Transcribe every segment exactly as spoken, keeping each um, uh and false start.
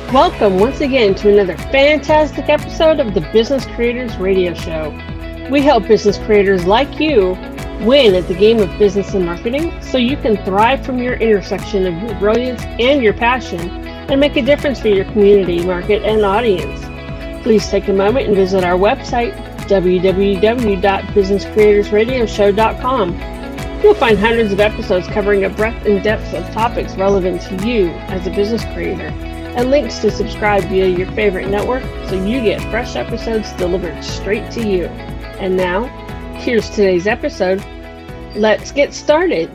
Welcome once again to another fantastic episode of the Business Creators Radio Show. We help business creators like you win at the game of business and marketing so you can thrive from your intersection of your brilliance and your passion and make a difference for your community, market, and audience. Please take a moment and visit our website, w w w dot business creators radio show dot com. You'll find hundreds of episodes covering a breadth and depth of topics relevant to you as a business creator, and links to subscribe via your favorite network so you get fresh episodes delivered straight to you. And now, here's today's episode. Let's get started.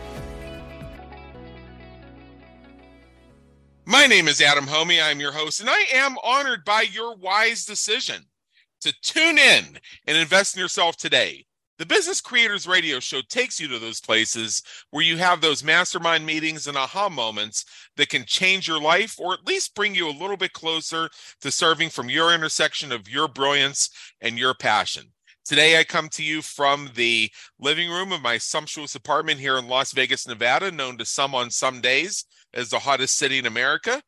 My name is Adam Homey. I'm your host, and I am honored by your wise decision to tune in and invest in yourself today. The Business Creators Radio Show takes you to those places where you have those mastermind meetings and aha moments that can change your life, or at least bring you a little bit closer to serving from your intersection of your brilliance and your passion. Today, I come to you from the living room of my sumptuous apartment here in Las Vegas, Nevada, known to some on some days as the hottest city in America.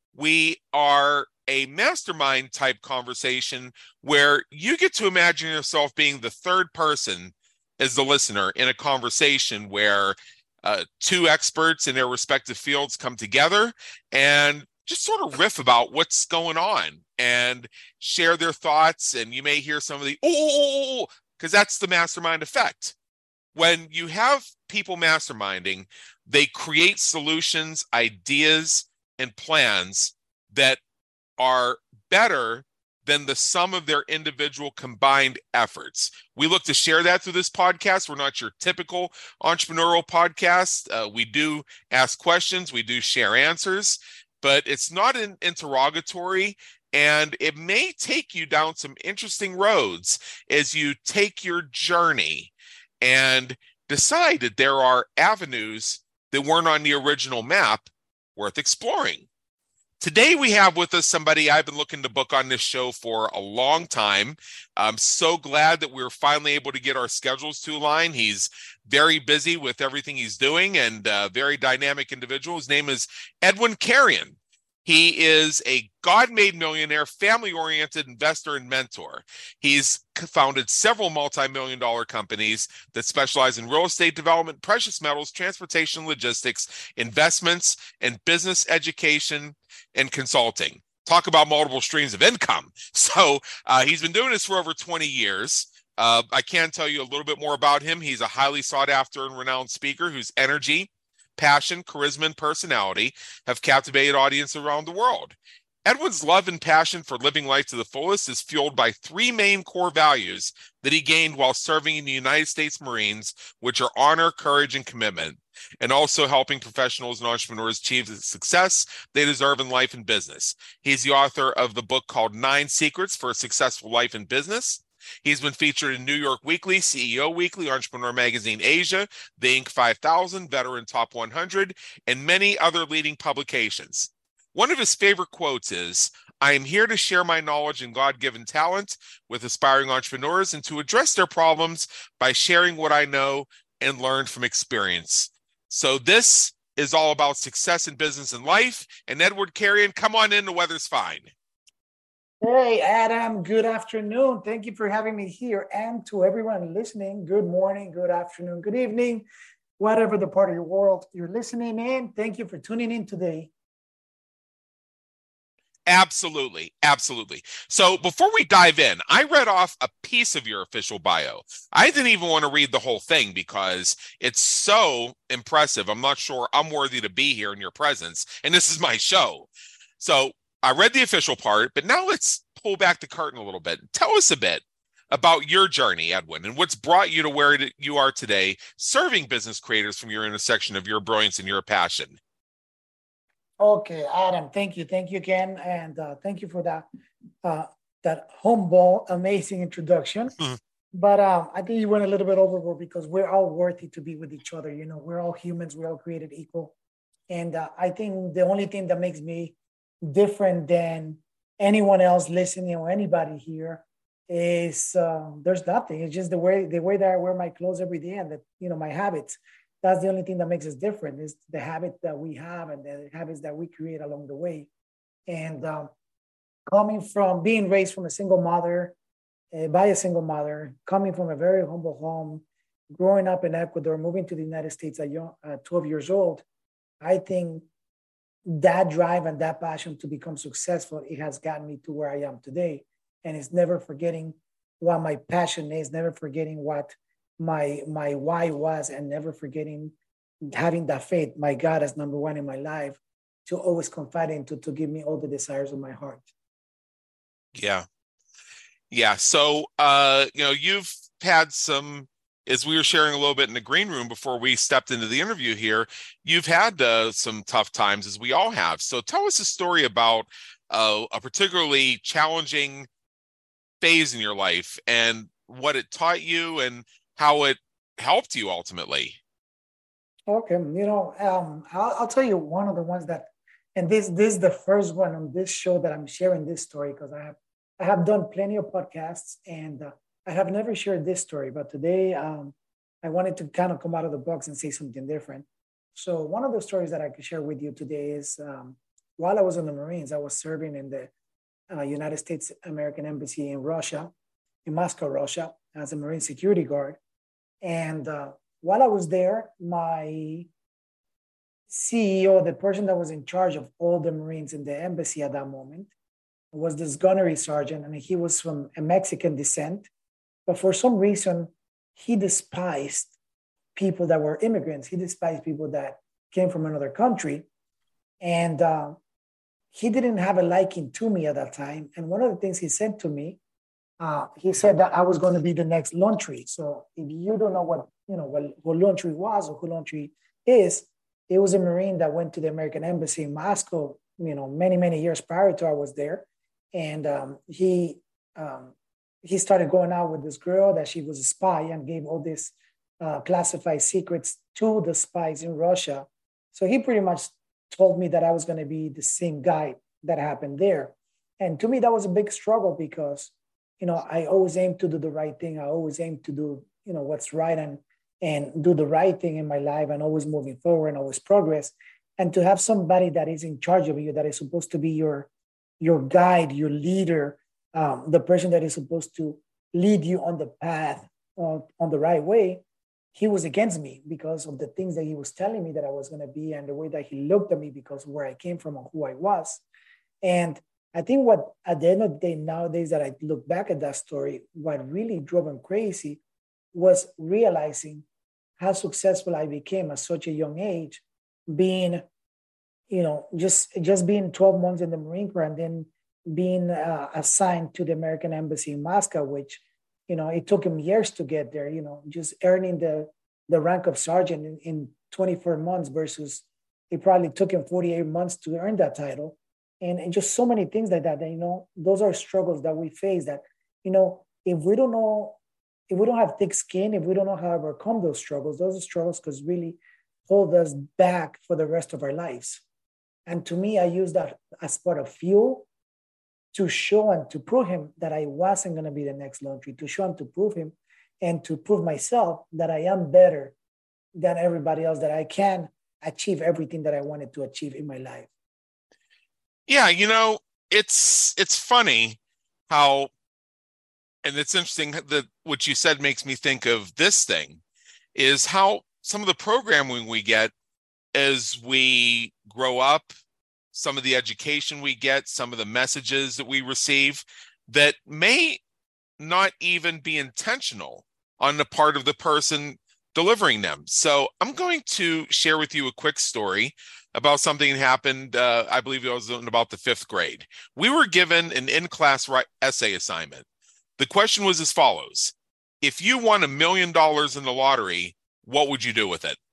We are a mastermind type conversation where you get to imagine yourself being the third person as the listener in a conversation where uh, two experts in their respective fields come together and just sort of riff about what's going on and share their thoughts. And you may hear some of the, oh, because that's the mastermind effect. When you have people masterminding, they create solutions, ideas, and plans that are better than the sum of their individual combined efforts. We look to share that through this podcast. We're not your typical entrepreneurial podcast. Uh, we do ask questions, we do share answers, but it's not an interrogatory, and it may take you down some interesting roads as you take your journey and decide that there are avenues that weren't on the original map worth exploring. Today, we have with us somebody I've been looking to book on this show for a long time. I'm so glad that we're finally able to get our schedules to align. He's very busy with everything he's doing and a very dynamic individual. His name is Edwin Carrion. He is a God-made millionaire, family-oriented investor and mentor. He's founded several multi-million dollar companies that specialize in real estate development, precious metals, transportation, logistics, investments, and business education and consulting. Talk about multiple streams of income. So uh, he's been doing this for over twenty years. Uh, I can tell you a little bit more about him. He's a highly sought after and renowned speaker whose energy, passion, charisma, and personality have captivated audiences around the world. Edwin's love and passion for living life to the fullest is fueled by three main core values that he gained while serving in the United States Marines, which are honor, courage, and commitment, and also helping professionals and entrepreneurs achieve the success they deserve in life and business. He's the author of the book called Nine Secrets for a Successful Life in Business. He's been featured in New York Weekly, C E O Weekly, Entrepreneur Magazine Asia, the Inc five thousand, Veteran Top one hundred, and many other leading publications. One of his favorite quotes is, "I am here to share my knowledge and God-given talent with aspiring entrepreneurs and to address their problems by sharing what I know and learned from experience." So this is all about success in business and life. And Edward Carrion, come on in, the weather's fine. Hey, Adam, good afternoon. Thank you for having me here. And to everyone listening, good morning, good afternoon, good evening, whatever the part of your world you're listening in. Thank you for tuning in today. Absolutely. Absolutely. So before we dive in, I read off a piece of your official bio. I didn't even want to read the whole thing because it's so impressive. I'm not sure I'm worthy to be here in your presence, and this is my show. So I read the official part, but now let's pull back the curtain a little bit. Tell us a bit about your journey, Edwin, and what's brought you to where you are today, serving business creators from your intersection of your brilliance and your passion. Okay, Adam, thank you. Thank you again. And uh, thank you for that uh, that humble, amazing introduction. Mm. But uh, I think you went a little bit overboard because we're all worthy to be with each other. You know, we're all humans. We're all created equal. And uh, I think the only thing that makes me different than anyone else listening or anybody here is uh, there's nothing. It's just the way the way that I wear my clothes every day and that, you know, my habits. That's the only thing that makes us different is the habit that we have and the habits that we create along the way. And um, coming from being raised from a single mother, uh, by a single mother, coming from a very humble home, growing up in Ecuador, moving to the United States at young, uh, twelve years old, I think that drive and that passion to become successful, it has gotten me to where I am today. And it's never forgetting what my passion is, never forgetting what my my why was, and never forgetting having that faith, my God as number one in my life, to always confide in, to, to give me all the desires of my heart. Yeah. Yeah. So, uh, you know, you've had some, as we were sharing a little bit in the green room before we stepped into the interview here, you've had uh, some tough times, as we all have. So tell us a story about uh, a particularly challenging phase in your life and what it taught you and how it helped you ultimately. Okay, you know, um, I'll, I'll tell you one of the ones that, and this this is the first one on this show that I'm sharing this story, because I have I have done plenty of podcasts, and uh, I have never shared this story, but today um, I wanted to kind of come out of the box and say something different. So one of the stories that I could share with you today is um, while I was in the Marines, I was serving in the uh, United States American Embassy in Russia, in Moscow, Russia, as a Marine security guard. And uh, while I was there, my C E O, the person that was in charge of all the Marines in the embassy at that moment, was this gunnery sergeant, and he was from a Mexican descent. But for some reason, he despised people that were immigrants. He despised people that came from another country. And uh, he didn't have a liking to me at that time. And one of the things he said to me, uh, he said that I was going to be the next Laundry. So if you don't know what, you know, what, what Laundry was or who Laundry is, it was a Marine that went to the American Embassy in Moscow, you know, many, many years prior to I was there. And um, he um, he started going out with this girl that she was a spy, and gave all these uh, classified secrets to the spies in Russia. So he pretty much told me that I was going to be the same guy that happened there. And to me, that was a big struggle because, you know, I always aim to do the right thing. I always aim to do, you know, what's right and, and do the right thing in my life, and always moving forward and always progress. And to have somebody that is in charge of you, that is supposed to be your, your guide, your leader, um, the person that is supposed to lead you on the path, uh, on the right way, he was against me because of the things that he was telling me that I was going to be, and the way that he looked at me because of where I came from and who I was. And I think what, at the end of the day, nowadays that I look back at that story, what really drove him crazy was realizing how successful I became at such a young age, being, you know, just, just being twelve months in the Marine Corps, and then being uh, assigned to the American Embassy in Moscow, which, you know, it took him years to get there, you know, just earning the, the rank of sergeant in, in twenty-four months versus it probably took him forty-eight months to earn that title. And, and just so many things like that, that, you know, those are struggles that we face that, you know, if we don't know, if we don't have thick skin, if we don't know how to overcome those struggles, those are struggles because really hold us back for the rest of our lives. And to me, I use that as part of fuel to show and to prove him that I wasn't going to be the next Laundry, to show him, to prove him, and to prove myself that I am better than everybody else, that I can achieve everything that I wanted to achieve in my life. Yeah, you know, it's it's funny how, and it's interesting that what you said makes me think of this thing, is how some of the programming we get as we grow up, some of the education we get, some of the messages that we receive that may not even be intentional on the part of the person delivering them. So I'm going to share with you a quick story about something that happened, uh, I believe it was in about the fifth grade. We were given an in-class essay assignment. The question was as follows: if you won a million dollars in the lottery, what would you do with it?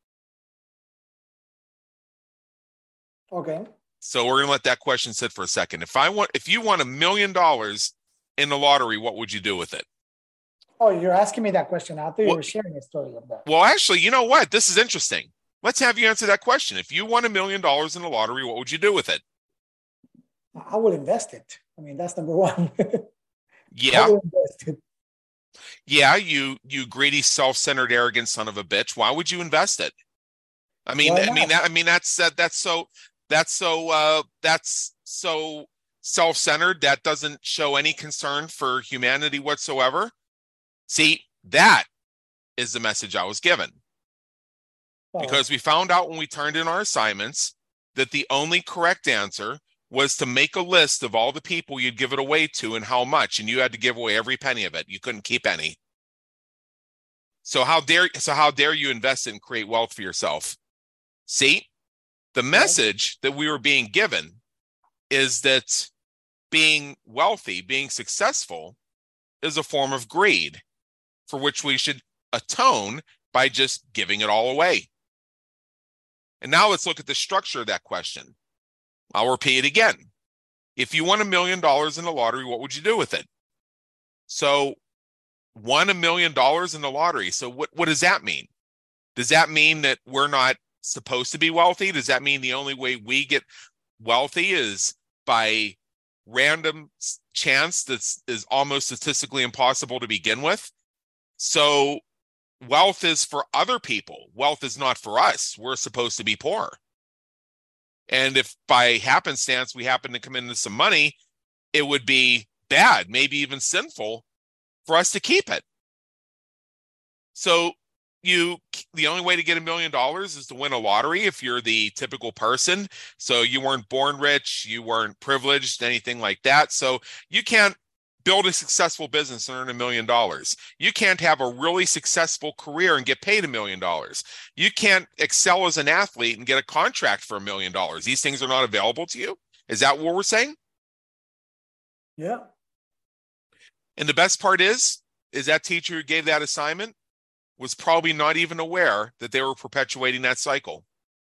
Okay. So we're going to let that question sit for a second. If I want, if you won a million dollars in the lottery, what would you do with it? Oh, you're asking me that question. I thought you well, were sharing a story of that. Well, actually, you know what? This is interesting. Let's have you answer that question. If you won a million dollars in the lottery, what would you do with it? I will invest it. I mean, that's number one. Yeah. I will invest it. Yeah, you you greedy, self-centered, arrogant son of a bitch. Why would you invest it? I mean, I mean, that, I mean, that's uh, that's so that's so uh, that's so self-centered, that doesn't show any concern for humanity whatsoever. See, that is the message I was given. Oh. Because we found out when we turned in our assignments that the only correct answer was to make a list of all the people you'd give it away to and how much, and you had to give away every penny of it. You couldn't keep any. So how dare so how dare you invest and create wealth for yourself? See, the message that we were being given is that being wealthy, being successful, is a form of greed for which we should atone by just giving it all away. And now let's look at the structure of that question. I'll repeat it again. If you won a million dollars in the lottery, what would you do with it? So, won a million dollars in the lottery. So what, what does that mean? Does that mean that we're not supposed to be wealthy? Does that mean the only way we get wealthy is by random chance that's is almost statistically impossible to begin with? So wealth is for other people. Wealth is not for us. We're supposed to be poor. And if by happenstance we happen to come into some money, it would be bad, maybe even sinful, for us to keep it. So you, the only way to get a million dollars is to win a lottery if you're the typical person. So you weren't born rich, you weren't privileged, anything like that. So you can't build a successful business and earn a million dollars. You can't have a really successful career and get paid a million dollars. You can't excel as an athlete and get a contract for a million dollars. These things are not available to you. Is that what we're saying? Yeah. And the best part is, is that teacher who gave that assignment was probably not even aware that they were perpetuating that cycle.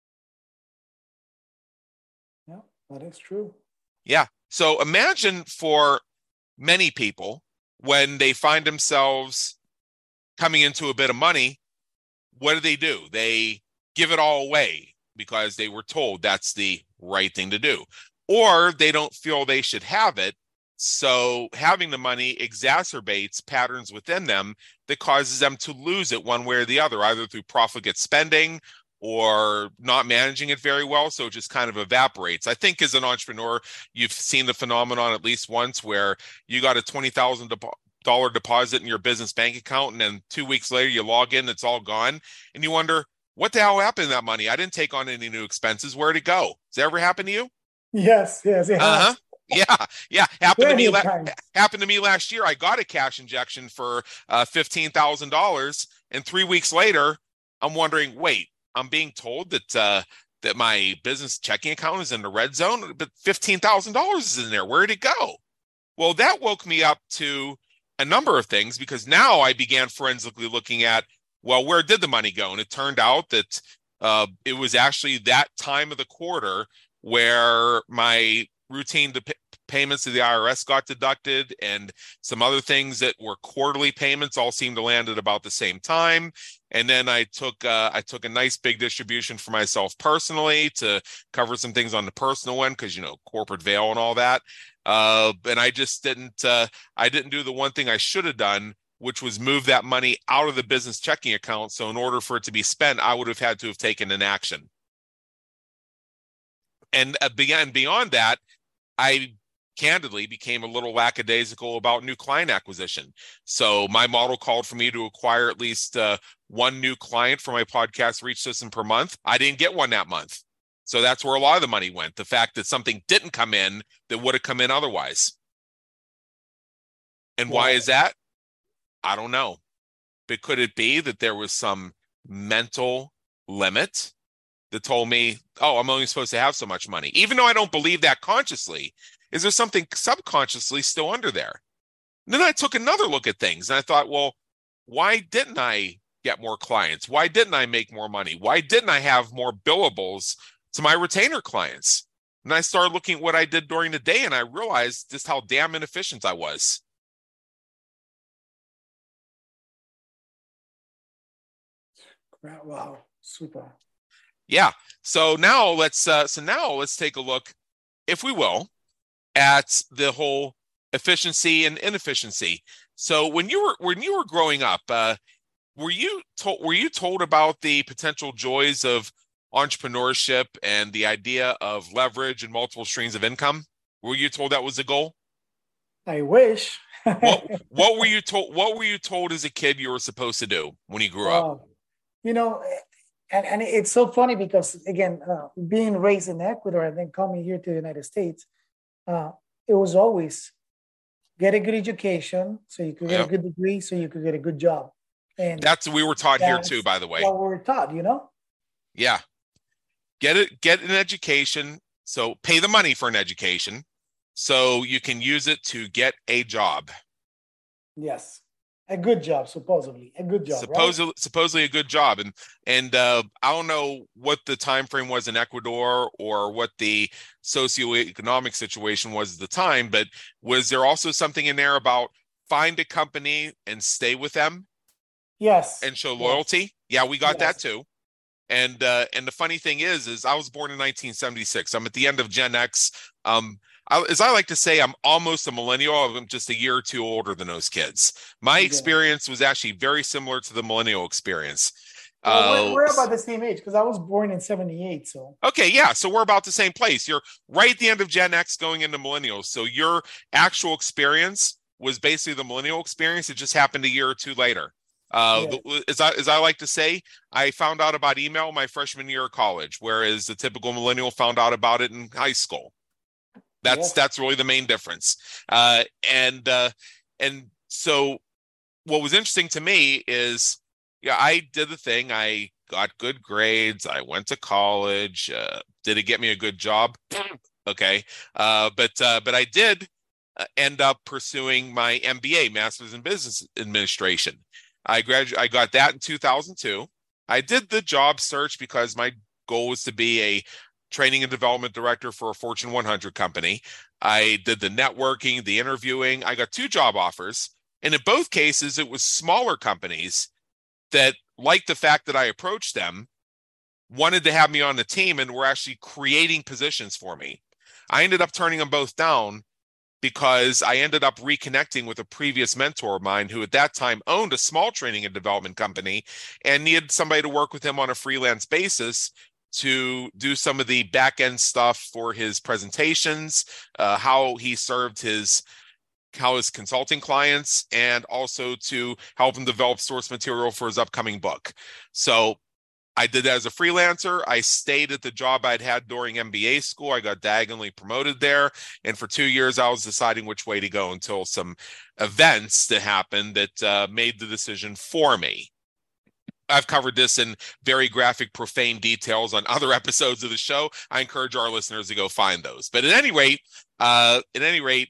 Yeah, that is true. Yeah. So imagine for many people, when they find themselves coming into a bit of money, what do they do? They give it all away because they were told that's the right thing to do. Or they don't feel they should have it. So having the money exacerbates patterns within them that causes them to lose it one way or the other, either through profligate spending or not managing it very well. So it just kind of evaporates. I think as an entrepreneur, you've seen the phenomenon at least once where you got a twenty thousand dollars deposit in your business bank account, and then two weeks later you log in, it's all gone. And you wonder, what the hell happened to that money? I didn't take on any new expenses. Where'd it go? Does that ever happen to you? Yes, yes, it uh-huh. has. Yeah, yeah. Happened to me. La- happened to me last year. I got a cash injection for uh, fifteen thousand dollars, and three weeks later, I'm wondering, wait, I'm being told that uh, that my business checking account is in the red zone, but fifteen thousand dollars is in there. Where did it go? Well, that woke me up to a number of things, because now I began forensically looking at, well, where did the money go? And it turned out that uh, it was actually that time of the quarter where my routine de- payments to the I R S got deducted, and some other things that were quarterly payments all seemed to land at about the same time. And then I took uh, I took a nice big distribution for myself personally to cover some things on the personal end, because, you know, corporate veil and all that. Uh, and I just didn't uh, I didn't do the one thing I should have done, which was move that money out of the business checking account. So in order for it to be spent, I would have had to have taken an action. And uh, beyond beyond that, I candidly became a little lackadaisical about new client acquisition. So my model called for me to acquire at least uh, one new client for my podcast reach system per month. I didn't get one that month. So that's where a lot of the money went. The fact that something didn't come in that would have come in otherwise. And why is that? I don't know. But could it be that there was some mental limit that told me, oh, I'm only supposed to have so much money? Even though I don't believe that consciously, is there something subconsciously still under there? And then I took another look at things and I thought, well, why didn't I get more clients? Why didn't I make more money? Why didn't I have more billables to my retainer clients? And I started looking at what I did during the day, and I realized just how damn inefficient I was. Wow, super. Yeah. So now let's uh, so now let's take a look, if we will, at the whole efficiency and inefficiency. So when you were when you were growing up, uh, were you told were you told about the potential joys of entrepreneurship and the idea of leverage and multiple streams of income? Were you told that was the goal? I wish. what What were you told? What were you told as a kid you were supposed to do when you grew up? Uh, you know, and, and it's so funny because, again, uh, being raised in Ecuador and then coming here to the United States, uh, it was always get a good education so you could get yep. a good degree so you could get a good job. And that's what we were taught here too, by the way. What we were taught, you know? Yeah. Get it, get an education. So pay the money for an education so you can use it to get a job. Yes. A good job, supposedly. A good job. Supposedly, right? supposedly a good job. And and uh, I don't know what the time frame was in Ecuador or what the socioeconomic situation was at the time, but was there also something in there about find a company and stay with them? Yes. And show loyalty? Yes. Yeah, we got yes. that too. And uh, and the funny thing is, is I was born in nineteen seventy-six. I'm at the end of Gen X. Um, I, as I like to say, I'm almost a millennial. I'm just a year or two older than those kids. My yeah. experience was actually very similar to the millennial experience. Well, we're, we're about the same age because I was born in seventy-eight. So okay, yeah. So we're about the same place. You're right at the end of Gen X going into millennials. So your actual experience was basically the millennial experience. It just happened a year or two later. Uh, yeah. as, I, as I like to say, I found out about email my freshman year of college, whereas the typical millennial found out about it in high school. That's yeah. that's really the main difference. Uh, and uh, and so what was interesting to me is, yeah, I did the thing. I got good grades. I went to college. Uh, did it get me a good job? Okay, uh, but uh, but I did end up pursuing my M B A, Master's in Business Administration. I graduated. I got that in two thousand two. I did the job search because my goal was to be a training and development director for a Fortune one hundred company. I did the networking, the interviewing. I got two job offers. And in both cases, it was smaller companies that liked the fact that I approached them, wanted to have me on the team, and were actually creating positions for me. I ended up turning them both down because I ended up reconnecting with a previous mentor of mine who at that time owned a small training and development company and needed somebody to work with him on a freelance basis to do some of the back end stuff for his presentations, uh, how he served his, how his consulting clients, and also to help him develop source material for his upcoming book. So I did that as a freelancer. I stayed at the job I'd had during M B A school. I got diagonally promoted there. And for two years, I was deciding which way to go until some events that happened that uh, made the decision for me. I've covered this in very graphic, profane details on other episodes of the show. I encourage our listeners to go find those. But at any rate, uh, at any rate,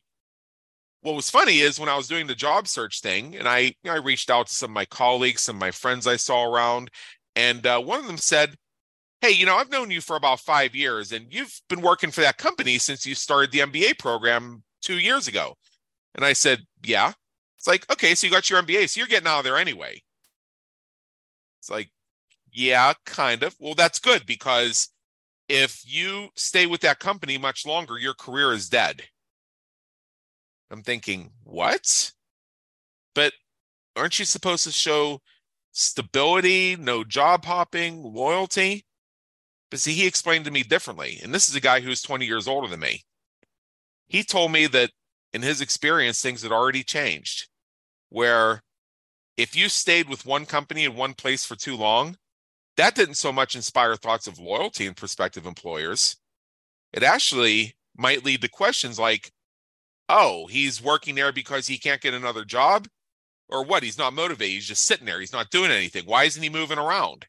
what was funny is when I was doing the job search thing, and I, you know, I reached out to some of my colleagues, some of my friends I saw around, and uh, one of them said, hey, you know, I've known you for about five years, and you've been working for that company since you started the M B A program two years ago. And I said, yeah. It's like, okay, so you got your M B A, so you're getting out of there anyway. It's like, yeah, kind of. Well, that's good, because if you stay with that company much longer, your career is dead. I'm thinking, what? But aren't you supposed to show stability, no job hopping, loyalty? But see, he explained to me differently. And this is a guy who's twenty years older than me. He told me that in his experience, things had already changed, where if you stayed with one company in one place for too long, that didn't so much inspire thoughts of loyalty in prospective employers. It actually might lead to questions like, oh, he's working there because he can't get another job? Or what? He's not motivated. He's just sitting there. He's not doing anything. Why isn't he moving around?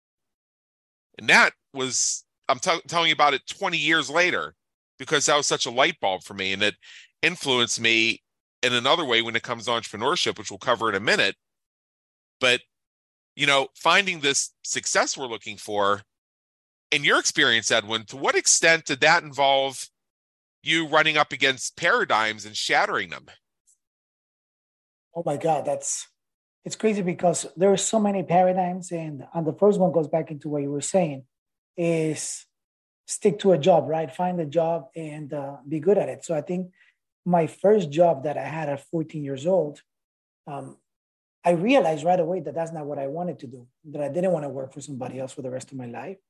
And that was, I'm t- telling you about it twenty years later, because that was such a light bulb for me, and it influenced me in another way when it comes to entrepreneurship, which we'll cover in a minute. But, you know, finding this success we're looking for, in your experience, Edwin, to what extent did that involve you running up against paradigms and shattering them? Oh my God, that's, it's crazy because there are so many paradigms, and, and the first one goes back into what you were saying, is stick to a job, right? Find a job and uh, be good at it. So I think my first job that I had at fourteen years old, um, I realized right away that that's not what I wanted to do, that I didn't want to work for somebody else for the rest of my life.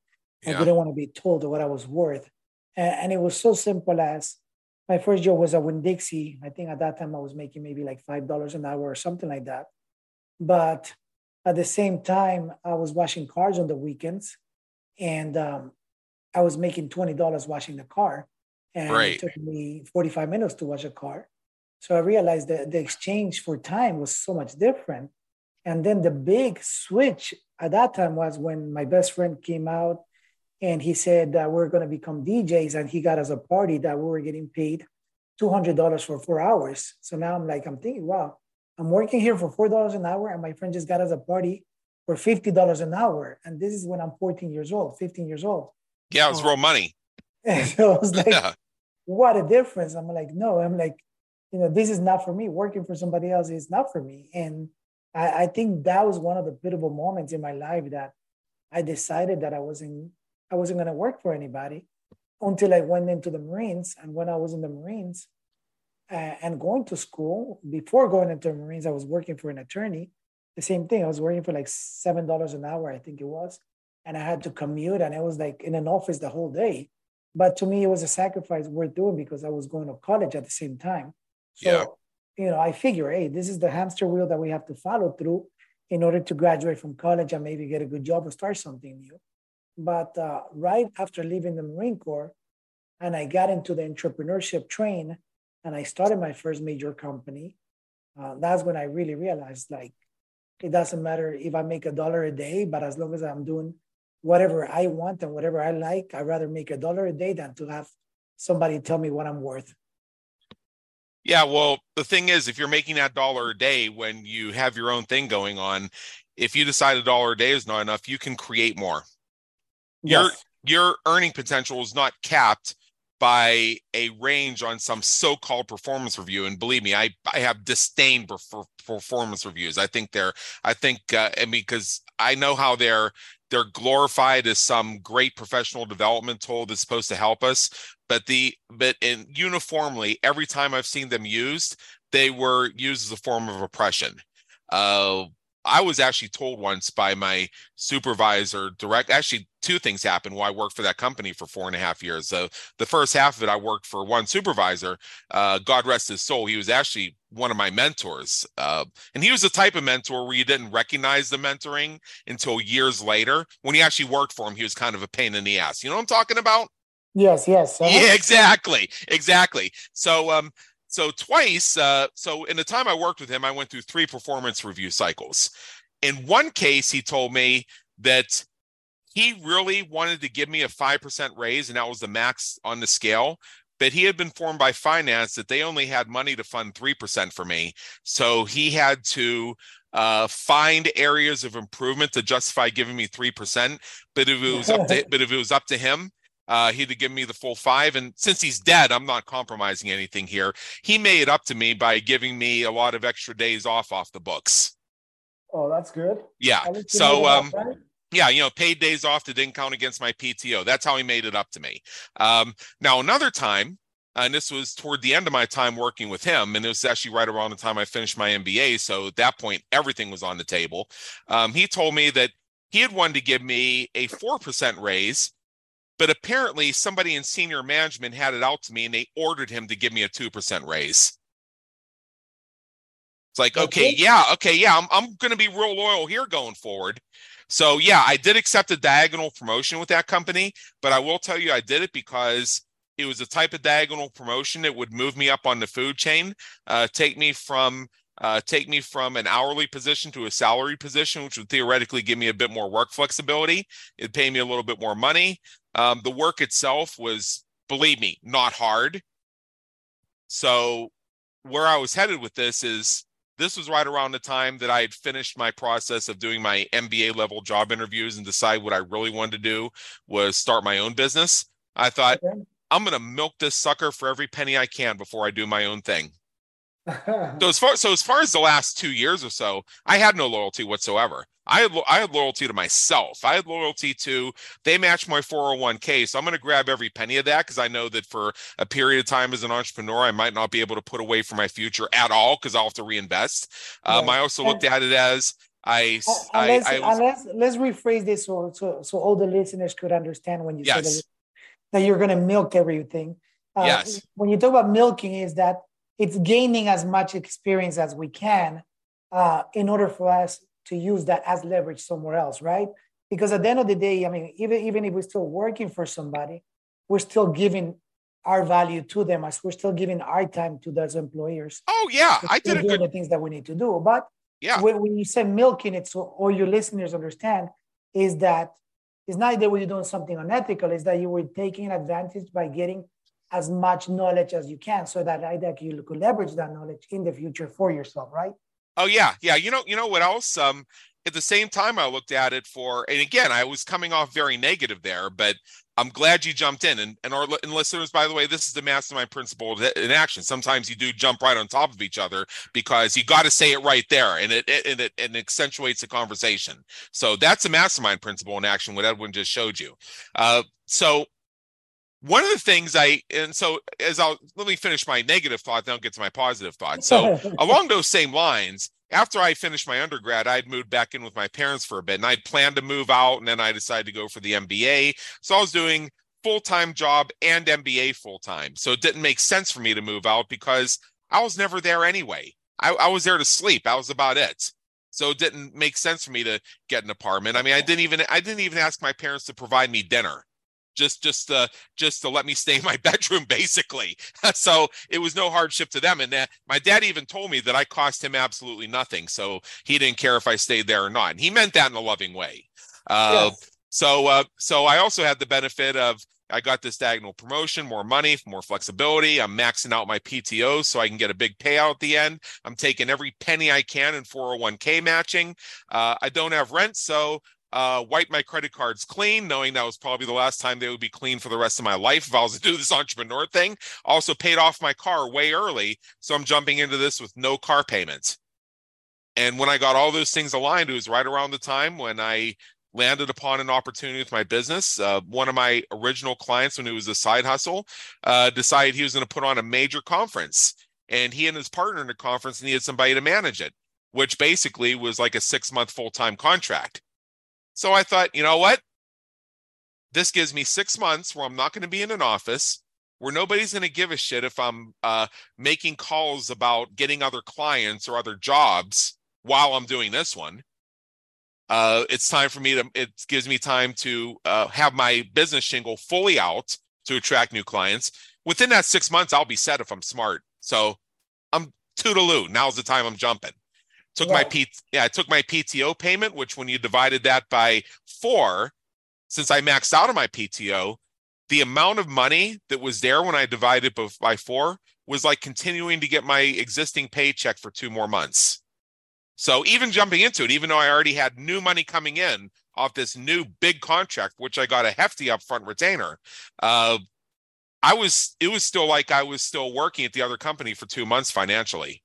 I Yeah. didn't want to be told what I was worth. And, and it was so simple as my first job was at Winn-Dixie. I think at that time I was making maybe like five dollars an hour or something like that. But at the same time, I was washing cars on the weekends, and um, I was making twenty dollars washing the car. And Right. it took me forty-five minutes to wash a car. So I realized that the exchange for time was so much different. And then the big switch at that time was when my best friend came out and he said that we're going to become D Js, and he got us a party that we were getting paid two hundred dollars for four hours. So now I'm like, I'm thinking, wow, I'm working here for four dollars an hour, and my friend just got us a party for fifty dollars an hour. And this is when I'm fourteen years old, fifteen years old. Yeah, it was um, real money. And so I was like, Yeah. what a difference. I'm like, no, I'm like, you know, this is not for me. Working for somebody else is not for me. And I, I think that was one of the pivotal moments in my life that I decided that I wasn't, I wasn't going to work for anybody until I went into the Marines. And when I was in the Marines uh, and going to school, before going into the Marines, I was working for an attorney. The same thing. I was working for like seven dollars an hour, I think it was. And I had to commute, and I was like in an office the whole day. But to me, it was a sacrifice worth doing because I was going to college at the same time. So, Yeah. you know, I figure, hey, this is the hamster wheel that we have to follow through in order to graduate from college and maybe get a good job or start something new. But uh, right after leaving the Marine Corps, and I got into the entrepreneurship train, and I started my first major company, uh, that's when I really realized, like, it doesn't matter if I make a dollar a day, but as long as I'm doing whatever I want and whatever I like, I'd rather make a dollar a day than to have somebody tell me what I'm worth. Yeah, well, the thing is, if you're making that dollar a day when you have your own thing going on, if you decide a dollar a day is not enough, you can create more. Your Yes. your earning potential is not capped by a range on some so-called performance review. And believe me, I, I have disdain for, for performance reviews. I think they're, I think, uh, I mean, because I know how they're, they're glorified as some great professional development tool that's supposed to help us. But the, but in uniformly, every time I've seen them used, they were used as a form of oppression. Uh, I was actually told once by my supervisor direct, actually two things happened while I worked for that company for four and a half years. So the first half of it, I worked for one supervisor, uh, God rest his soul. He was actually one of my mentors. Uh, and he was the type of mentor where you didn't recognize the mentoring until years later. When you actually worked for him, he was kind of a pain in the ass. You know what I'm talking about? Yes, yes. Uh-huh. Yeah, exactly. Exactly. So, um, So twice, uh, so in the time I worked with him, I went through three performance review cycles. In one case, he told me that he really wanted to give me a five percent raise, and that was the max on the scale. But he had been informed by finance that they only had money to fund three percent for me. So he had to uh, find areas of improvement to justify giving me three percent. But if it was up to, but if it was up to him, Uh, he'd have given me the full five. And since he's dead, I'm not compromising anything here. He made it up to me by giving me a lot of extra days off off the books. Oh, that's good. Yeah. So, um, yeah, you know, paid days off that didn't count against my P T O. That's how he made it up to me. Um, now, another time, and this was toward the end of my time working with him, and it was actually right around the time I finished my M B A. So at that point, everything was on the table. Um, he told me that he had wanted to give me a four percent raise, but apparently somebody in senior management had it out to me and they ordered him to give me a two percent raise. It's like, okay, yeah, okay, yeah, I'm, I'm going to be real loyal here going forward. So yeah, I did accept a diagonal promotion with that company, but I will tell you I did it because it was a type of diagonal promotion that would move me up on the food chain, uh, take me from Uh, take me from an hourly position to a salary position, which would theoretically give me a bit more work flexibility. It'd pay me a little bit more money. Um, the work itself was, believe me, not hard. So where I was headed with this is, this was right around the time that I had finished my process of doing my M B A level job interviews and decide what I really wanted to do was start my own business. I thought, okay, I'm going to milk this sucker for every penny I can before I do my own thing. So as far so as far as the last two years or so, I had no loyalty whatsoever. I had I had loyalty to myself. I had loyalty to, they matched my four oh one k, so I'm going to grab every penny of that because I know that for a period of time as an entrepreneur, I might not be able to put away for my future at all because I'll have to reinvest. Um, right. I also looked at it as I, And I, let's, I was, and let's, let's rephrase this so, so, so all the listeners could understand when you say that, yes, that you're going to milk everything. Uh, yes. when you talk about milking, is that it's gaining as much experience as we can uh, in order for us to use that as leverage somewhere else, right? Because at the end of the day, I mean, even, even if we're still working for somebody, we're still giving our value to them, as we're still giving our time to those employers. Oh yeah, We're I still did a doing good, the things that we need to do. But yeah. when, when you say milking it, so all your listeners understand, is that it's not that we're doing something unethical, it's that you were taking advantage by getting as much knowledge as you can, so that either you could leverage that knowledge in the future for yourself, right? Oh yeah, yeah. You know, you know what else? Um, at the same time, I looked at it for, and again, I was coming off very negative there, but I'm glad you jumped in. And and our and listeners, by the way, this is the mastermind principle in action. Sometimes you do jump right on top of each other because you got to say it right there, and it, it and it and it accentuates the conversation. So that's a mastermind principle in action. What Edwin just showed you. Uh, so. One of the things I, and so as I'll, let me finish my negative thought, then I'll get to my positive thought. So along those same lines, after I finished my undergrad, I'd moved back in with my parents for a bit, and I'd planned to move out, and then I decided to go for the M B A. So I was doing full-time job and M B A full-time. So it didn't make sense for me to move out because I was never there anyway. I, I was there to sleep. That was about it. So it didn't make sense for me to get an apartment. I mean, I didn't even, I didn't even ask my parents to provide me dinner. Just, just, uh, just to let me stay in my bedroom, basically. So it was no hardship to them. And that, my dad even told me that I cost him absolutely nothing, so he didn't care if I stayed there or not. And he meant that in a loving way. Uh, Yes. So, uh, so I also had the benefit of I got this diagonal promotion, more money, more flexibility. I'm maxing out my P T O so I can get a big payout at the end. I'm taking every penny I can in four oh one k matching. Uh, I don't have rent, so. Uh, wipe my credit cards clean, knowing that was probably the last time they would be clean for the rest of my life if I was to do this entrepreneur thing. Also paid off my car way early, so I'm jumping into this with no car payments. And when I got all those things aligned, it was right around the time when I landed upon an opportunity with my business. Uh, one of my original clients, when it was a side hustle, uh, decided he was going to put on a major conference. And he and his partner in the conference needed somebody to manage it, which basically was like a six-month full-time contract. So I thought, you know what? This gives me six months where I'm not going to be in an office, where nobody's going to give a shit if I'm uh, making calls about getting other clients or other jobs while I'm doing this one. Uh, it's time for me to, it gives me time to uh, have my business shingle fully out to attract new clients. Within that six months, I'll be set if I'm smart. So I'm toodaloo. Now's the time I'm jumping. Took right. my P, yeah, I took my P T O payment, which when you divided that by four, since I maxed out on my P T O, the amount of money that was there when I divided by four was like continuing to get my existing paycheck for two more months. So even jumping into it, even though I already had new money coming in off this new big contract, which I got a hefty upfront retainer, uh, I was, it was still like I was still working at the other company for two months financially.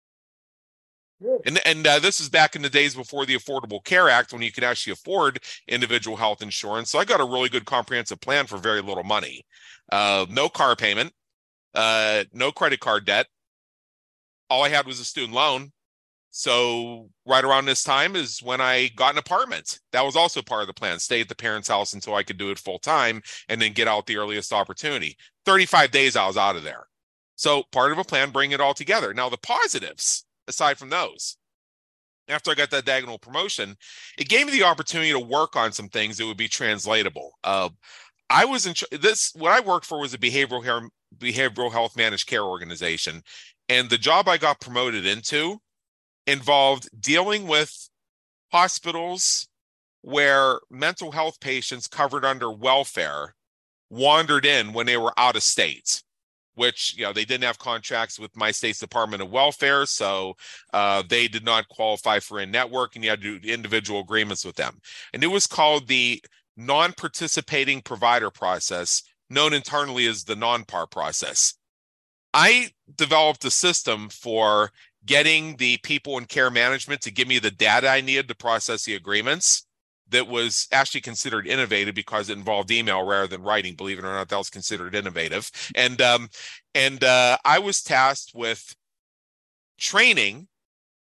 And, and uh, this is back in the days before the Affordable Care Act, when you could actually afford individual health insurance. So I got a really good comprehensive plan for very little money. Uh, no car payment, uh, no credit card debt. All I had was a student loan. So right around this time is when I got an apartment. That was also part of the plan. Stay at the parents' house until I could do it full time and then get out the earliest opportunity. thirty-five days I was out of there. So part of a plan, bring it all together. Now the positives, aside from those, after I got that diagonal promotion, it gave me the opportunity to work on some things that would be translatable. Uh, I was in this, what I worked for was a behavioral care, behavioral health managed care organization. And the job I got promoted into involved dealing with hospitals where mental health patients covered under welfare wandered in when they were out of state, which, you know, they didn't have contracts with my state's Department of Welfare, so uh, they did not qualify for a network, and you had to do individual agreements with them. And it was called the non-participating provider process, known internally as the non-par process. I developed a system for getting the people in care management to give me the data I needed to process the agreements that was actually considered innovative because it involved email rather than writing. Believe it or not, that was considered innovative. And um, and uh, I was tasked with training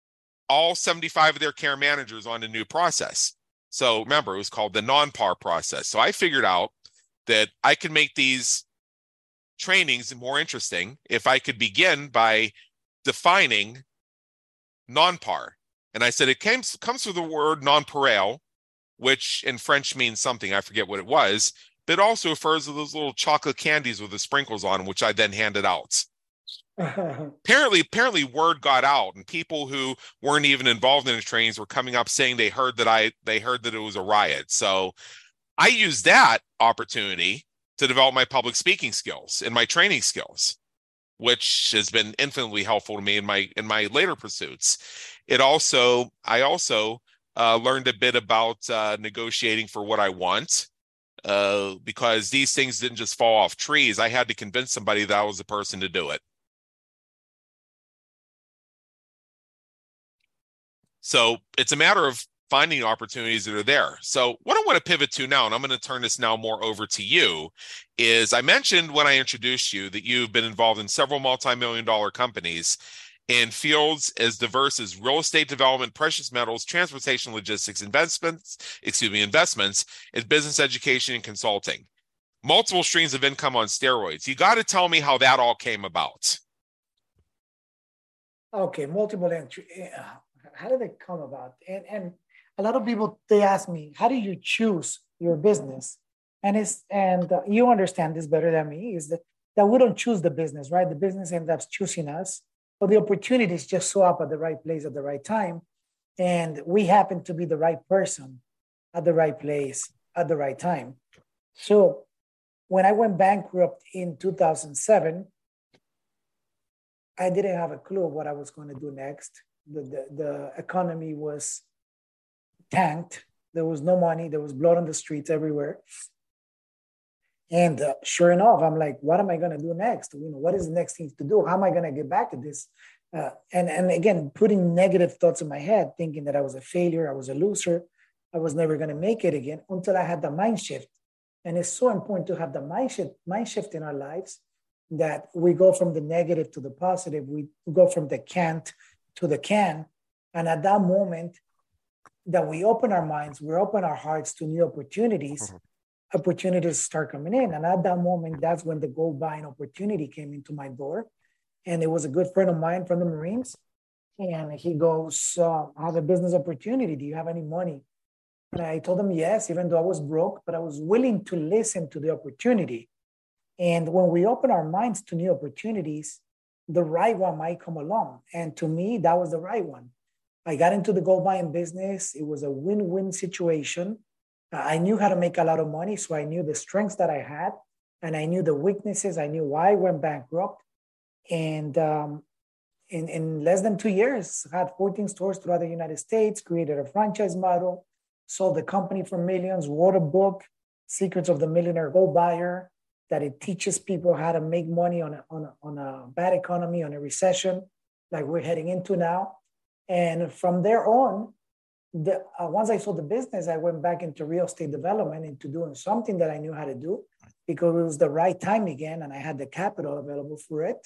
all seventy-five of their care managers on a new process. So remember, it was called the non-par process. So I figured out that I could make these trainings more interesting if I could begin by defining non-par. And I said it came, comes from the word nonpareil, which in French means something. I forget what it was, but it also refers to those little chocolate candies with the sprinkles on them, which I then handed out. apparently, apparently word got out, and people who weren't even involved in the trainings were coming up saying they heard that I they heard that it was a riot. So I used that opportunity to develop my public speaking skills and my training skills, which has been infinitely helpful to me in my in my later pursuits. It also I also uh, learned a bit about uh, negotiating for what I want, uh, because these things didn't just fall off trees. I had to convince somebody that I was the person to do it. So it's a matter of finding opportunities that are there. So what I want to pivot to now, and I'm going to turn this now more over to you, is I mentioned when I introduced you that you've been involved in several multi-million dollar companies in fields as diverse as real estate development, precious metals, transportation, logistics, investments, excuse me, investments, and business education and consulting. Multiple streams of income on steroids. You got to tell me how that all came about. Okay, multiple entry. How did it come about? And and a lot of people, they ask me, how do you choose your business? And it's and uh, you understand this better than me, is that, that we don't choose the business, right? The business ends up choosing us, but the opportunities just show up at the right place at the right time. And we happen to be the right person at the right place at the right time. So when I went bankrupt in two thousand seven, I didn't have a clue what I was going to do next. The, the, the economy was tanked. There was no money. There was blood on the streets everywhere. And uh, sure enough, I'm like, what am I going to do next? You know, what is the next thing to do? How am I going to get back to this? Uh, and, and again, putting negative thoughts in my head, thinking that I was a failure, I was a loser, I was never going to make it again, until I had the mind shift. And it's so important to have the mind shift, mind shift in our lives, that we go from the negative to the positive. We go from the can't to the can. And at that moment that we open our minds, we open our hearts to new opportunities, mm-hmm. opportunities start coming in. And at that moment, that's when the gold buying opportunity came into my door. And it was a good friend of mine from the Marines. And he goes, uh, I have a business opportunity. Do you have any money? And I told him yes, even though I was broke, but I was willing to listen to the opportunity. And when we open our minds to new opportunities, the right one might come along. And to me, that was the right one. I got into the gold buying business. It was a win-win situation. I knew how to make a lot of money, so I knew the strengths that I had, and I knew the weaknesses. I knew why I went bankrupt. And um, in, in less than two years, I had fourteen stores throughout the United States, created a franchise model, sold the company for millions, wrote a book, Secrets of the Millionaire Gold Buyer, that it teaches people how to make money on a, on a, on a bad economy, on a recession like we're heading into now. And from there on, the, uh, once I sold the business, I went back into real estate development, into doing something that I knew how to do, because it was the right time again, and I had the capital available for it.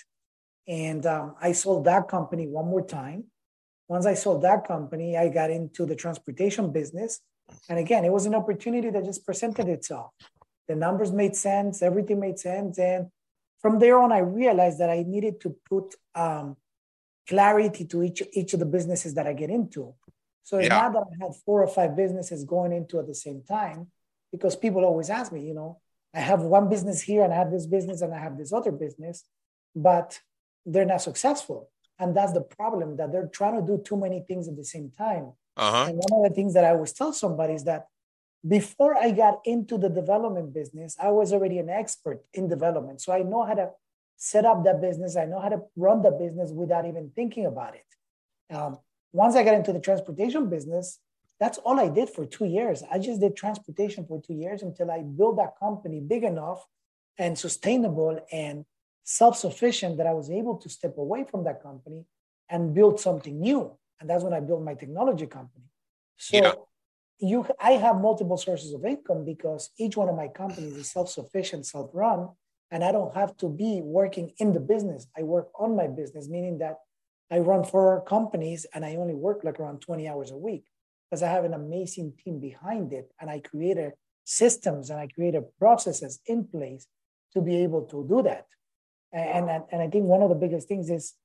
And um, I sold that company one more time. Once I sold that company, I got into the transportation business. And again, it was an opportunity that just presented itself. The numbers made sense, everything made sense. And from there on, I realized that I needed to put um, clarity to each, each of the businesses that I get into. So it's yeah. not that I had four or five businesses going into at the same time, because people always ask me, you know, I have one business here and I have this business and I have this other business, but they're not successful. And that's the problem, that they're trying to do too many things at the same time. Uh-huh. And one of the things that I always tell somebody is that before I got into the development business, I was already an expert in development. So I know how to set up that business. I know how to run the business without even thinking about it. Um, once I got into the transportation business, that's all I did for two years. I just did transportation for two years until I built that company big enough and sustainable and self-sufficient that I was able to step away from that company and build something new. And that's when I built my technology company. So yeah. you, I have multiple sources of income because each one of my companies is self-sufficient, self-run, and I don't have to be working in the business. I work on my business, meaning that I run four companies and I only work like around twenty hours a week because I have an amazing team behind it. And I created systems and I created processes in place to be able to do that. And, and, and I think one of the biggest things is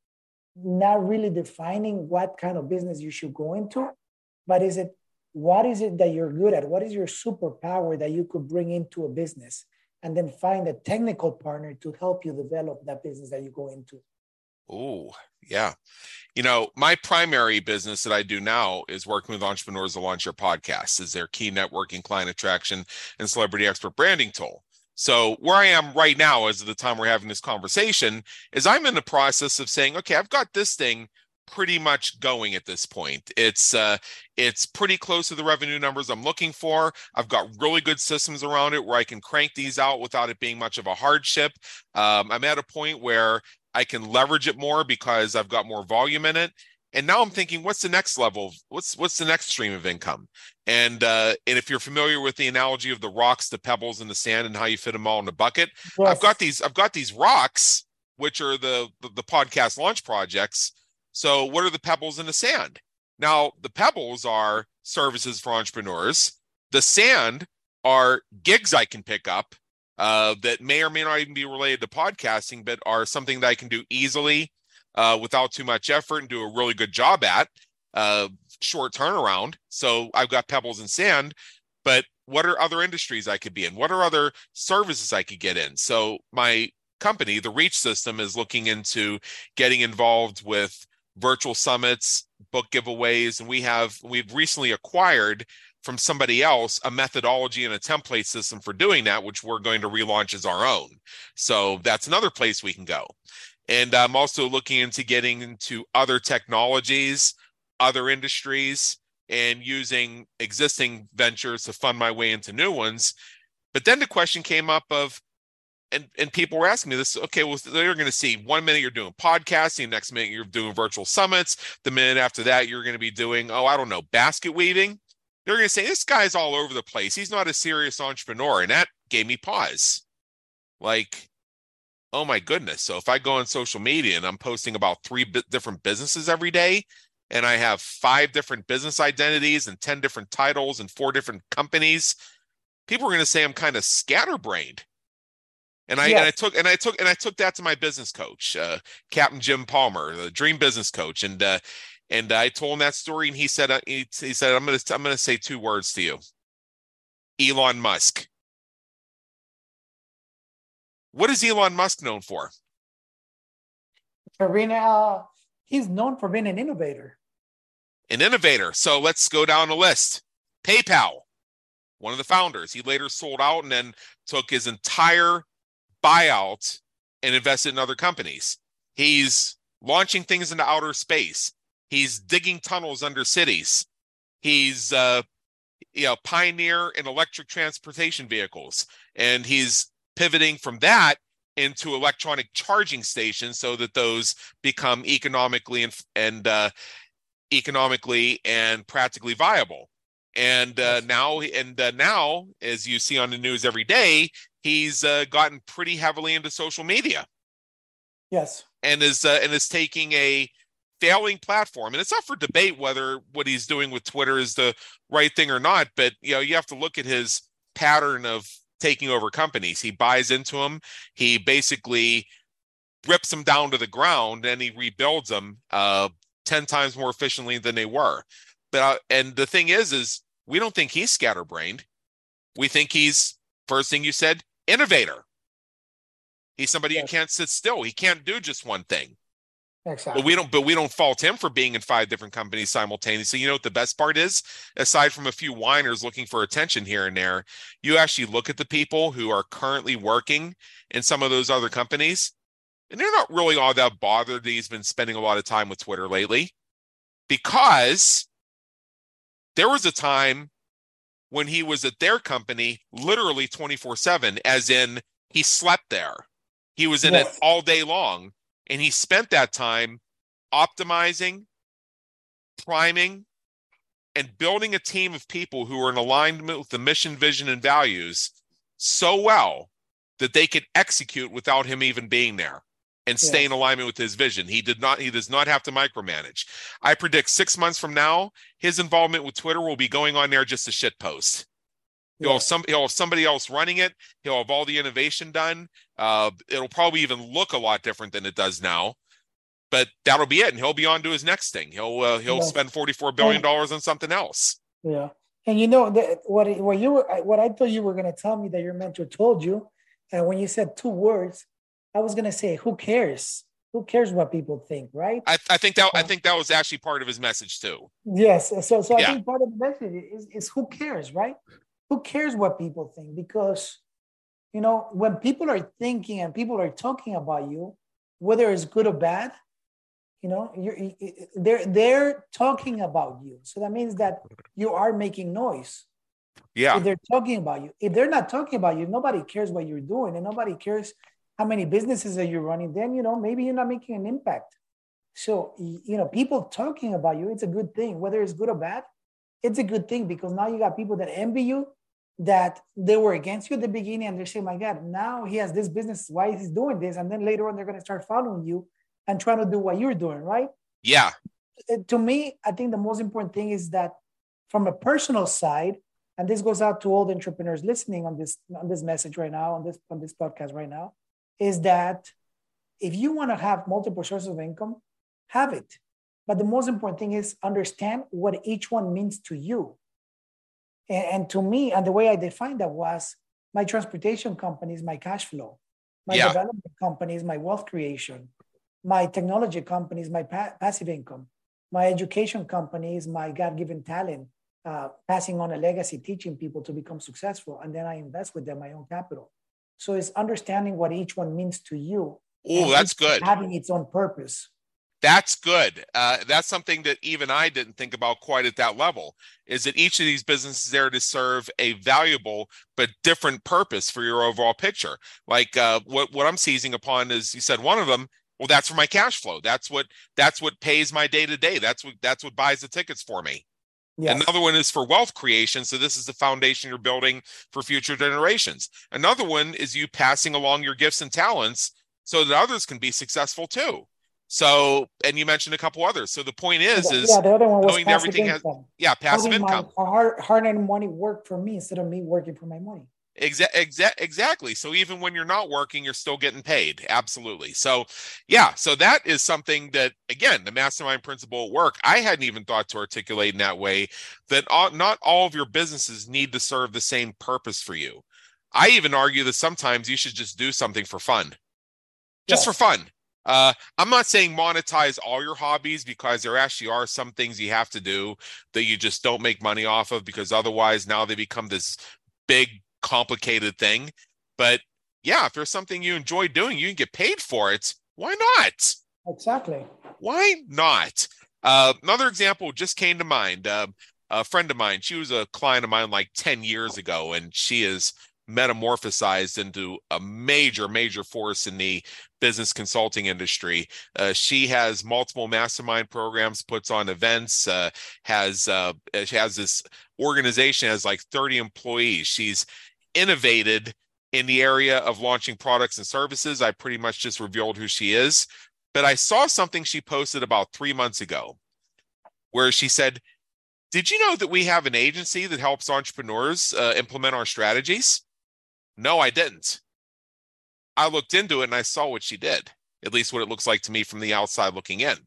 not really defining what kind of business you should go into, but is it, what is it that you're good at? What is your superpower that you could bring into a business, and then find a technical partner to help you develop that business that you go into? Oh, yeah. You know, my primary business that I do now is working with entrepreneurs to launch their podcasts as their key networking, client attraction, and celebrity expert branding tool. So where I am right now, as of the time we're having this conversation, is I'm in the process of saying, okay, I've got this thing pretty much going at this point. It's uh, it's pretty close to the revenue numbers I'm looking for. I've got really good systems around it where I can crank these out without it being much of a hardship. Um, I'm at a point where I can leverage it more because I've got more volume in it. And now I'm thinking, what's the next level? What's what's the next stream of income? And uh, and if you're familiar with the analogy of the rocks, the pebbles, and the sand, and how you fit them all in a bucket, yes. I've got these. I've got these rocks, which are the, the the podcast launch projects. So what are the pebbles in the sand? Now the pebbles are services for entrepreneurs. The sand are gigs I can pick up uh, that may or may not even be related to podcasting, but are something that I can do easily. Uh, without too much effort and do a really good job at, uh, short turnaround. So I've got pebbles and sand, but what are other industries I could be in? What are other services I could get in? So my company, the Reach System, is looking into getting involved with virtual summits, book giveaways, and we have, we've recently acquired from somebody else a methodology and a template system for doing that, which we're going to relaunch as our own. So that's another place we can go. And I'm also looking into getting into other technologies, other industries, and using existing ventures to fund my way into new ones. But then the question came up of, and, and people were asking me this, okay, well, they're going to see one minute you're doing podcasting, next minute you're doing virtual summits. The minute after that, you're going to be doing, oh, I don't know, basket weaving. They're going to say, this guy's all over the place. He's not a serious entrepreneur. And that gave me pause. Like, oh my goodness. So if I go on social media and I'm posting about three b- different businesses every day, and I have five different business identities and ten different titles and four different companies, people are going to say I'm kind of scatterbrained. And I, yes. and I took, and I took, and I took that to my business coach, uh, Captain Jim Palmer, the dream business coach. And, uh, and I told him that story, and he said, uh, he, he said, I'm going to, I'm going to say two words to you. Elon Musk. What is Elon Musk known for? For being, uh, he's known for being an innovator. An innovator. So let's go down the list. PayPal, one of the founders. He later sold out and then took his entire buyout and invested in other companies. He's launching things into outer space. He's digging tunnels under cities. He's uh, you know, pioneer in electric transportation vehicles, and he's pivoting from that into electronic charging stations so that those become economically and, and uh, economically and practically viable. And uh, now, and uh, now, as you see on the news every day, he's uh, gotten pretty heavily into social media. Yes, and is uh, and is taking a failing platform, and it's up for debate whether what he's doing with Twitter is the right thing or not. But you know, you have to look at his pattern of taking over companies. He buys into them. He basically rips them down to the ground, and he rebuilds them uh, ten times more efficiently than they were. But uh, and the thing is, is we don't think he's scatterbrained. We think he's, first thing you said, innovator. He's somebody yes. who can't sit still. He can't do just one thing. Exactly. But we don't. But we don't fault him for being in five different companies simultaneously. You know what the best part is? Aside from a few whiners looking for attention here and there, you actually look at the people who are currently working in some of those other companies, and they're not really all that bothered that he's been spending a lot of time with Twitter lately, because there was a time when he was at their company literally twenty-four seven, as in he slept there. He was in yes. it all day long. And he spent that time optimizing, priming, and building a team of people who were in alignment with the mission, vision, and values so well that they could execute without him even being there. and stay Yes. in alignment with his vision. He did not, he does not have to micromanage. I predict six months from now, his involvement with Twitter will be going on there just to shit post. He'll, Yes. have some, he'll have somebody else running it. He'll have all the innovation done. Uh, it'll probably even look a lot different than it does now, but that'll be it. And he'll be on to his next thing. He'll, uh, he'll Yes. spend forty-four billion dollars on something else. Yeah. And you know, the, what, what you were, what I thought you were going to tell me that your mentor told you. And when you said two words, I was going to say, who cares? Who cares what people think, right? I, I think that, I think that was actually part of his message too. Yes. So, so I Yeah. think part of the message is, is who cares, right? Who cares what people think? Because, you know, when people are thinking and people are talking about you, whether it's good or bad, you know, you're, they're, they're talking about you. So that means that you are making noise. Yeah. If they're talking about you, if they're not talking about you, nobody cares what you're doing and nobody cares how many businesses that you're running, then, you know, maybe you're not making an impact. So, you know, people talking about you, it's a good thing, whether it's good or bad, it's a good thing because now you got people that envy you, that they were against you at the beginning and they're saying, my God, now he has this business. Why is he doing this? And then later on, they're going to start following you and trying to do what you're doing, right? Yeah. To me, I think the most important thing is that from a personal side, and this goes out to all the entrepreneurs listening on this, on this message right now, on this, on this podcast right now, is that if you want to have multiple sources of income, have it. But the most important thing is understand what each one means to you. And, and to me, and the way I defined that was my transportation company is my cash flow. My Yeah. development company is my wealth creation. My technology company is my pa- passive income. My education company is my God-given talent, uh, passing on a legacy, teaching people to become successful. And then I invest with them my own capital. So it's understanding what each one means to you. Oh, that's good. Having its own purpose. That's good. Uh, that's something that even I didn't think about quite at that level, is that each of these businesses is there to serve a valuable but different purpose for your overall picture. Like uh, what, what I'm seizing upon is, you said one of them, well, that's for my cash flow. That's what, that's what pays my day to day. That's what, that's what buys the tickets for me. Yes. Another one is for wealth creation. So this is the foundation you're building for future generations. Another one is you passing along your gifts and talents so that others can be successful too. So, and you mentioned a couple others. So the point is, is yeah, the other one was knowing passive everything income. has, yeah, passive Having income. My hard, hard-earned money work for me instead of me working for my money. Exa- exa- exactly. So even when you're not working, you're still getting paid. Absolutely. So yeah, so that is something that, again, the mastermind principle at work, I hadn't even thought to articulate in that way, that all, not all of your businesses need to serve the same purpose for you. I even argue that sometimes you should just do something for fun, just yes. for fun. Uh, I'm not saying monetize all your hobbies, because there actually are some things you have to do that you just don't make money off of, because otherwise now they become this big, complicated thing. But yeah, if there's something you enjoy doing, you can get paid for it. Why not? Exactly. Why not? Uh, another example just came to mind. Uh, a friend of mine, she was a client of mine like ten years ago, and she is metamorphosized into a major, major force in the business consulting industry. Uh, she has multiple mastermind programs, puts on events, uh, has uh, she has this organization, has like thirty employees. She's innovated in the area of launching products and services. I pretty much just revealed who she is, but I saw something she posted about three months ago where she said, did you know that we have an agency that helps entrepreneurs uh, implement our strategies? No, I didn't. I looked into it and I saw what she did, at least what it looks like to me from the outside looking in.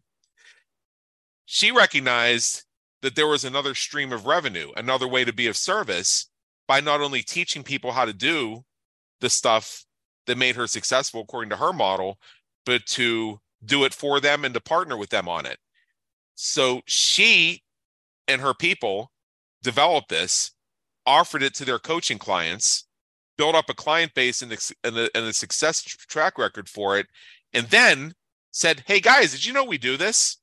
She recognized that there was another stream of revenue, another way to be of service, by not only teaching people how to do the stuff that made her successful according to her model, but to do it for them and to partner with them on it. So she and her people developed this, offered it to their coaching clients, built up a client base and a, and, a, and a success track record for it, and then said, hey guys, did you know we do this?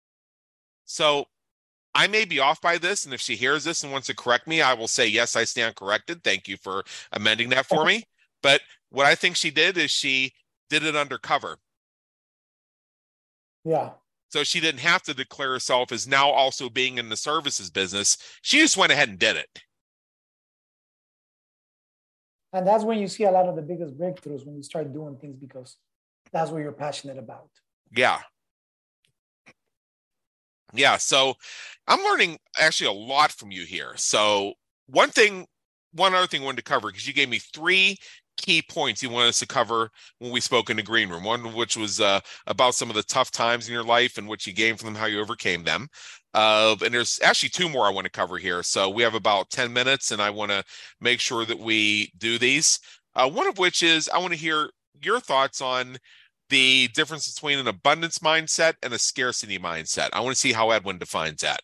So I may be off by this, and if she hears this and wants to correct me, I will say, yes, I stand corrected. Thank you for amending that for me. But what I think she did is she did it undercover. Yeah. So she didn't have to declare herself as now also being in the services business. She just went ahead and did it. And that's when you see a lot of the biggest breakthroughs, when you start doing things because that's what you're passionate about. Yeah. Yeah. So I'm learning actually a lot from you here. So one thing, one other thing I wanted to cover, because you gave me three key points you wanted us to cover when we spoke in the green room. One of which was uh, about some of the tough times in your life and what you gained from them, how you overcame them. Uh, and there's actually two more I want to cover here. So we have about ten minutes, and I want to make sure that we do these. Uh, one of which is I want to hear your thoughts on the difference between an abundance mindset and a scarcity mindset. I want to see how Edwin defines that.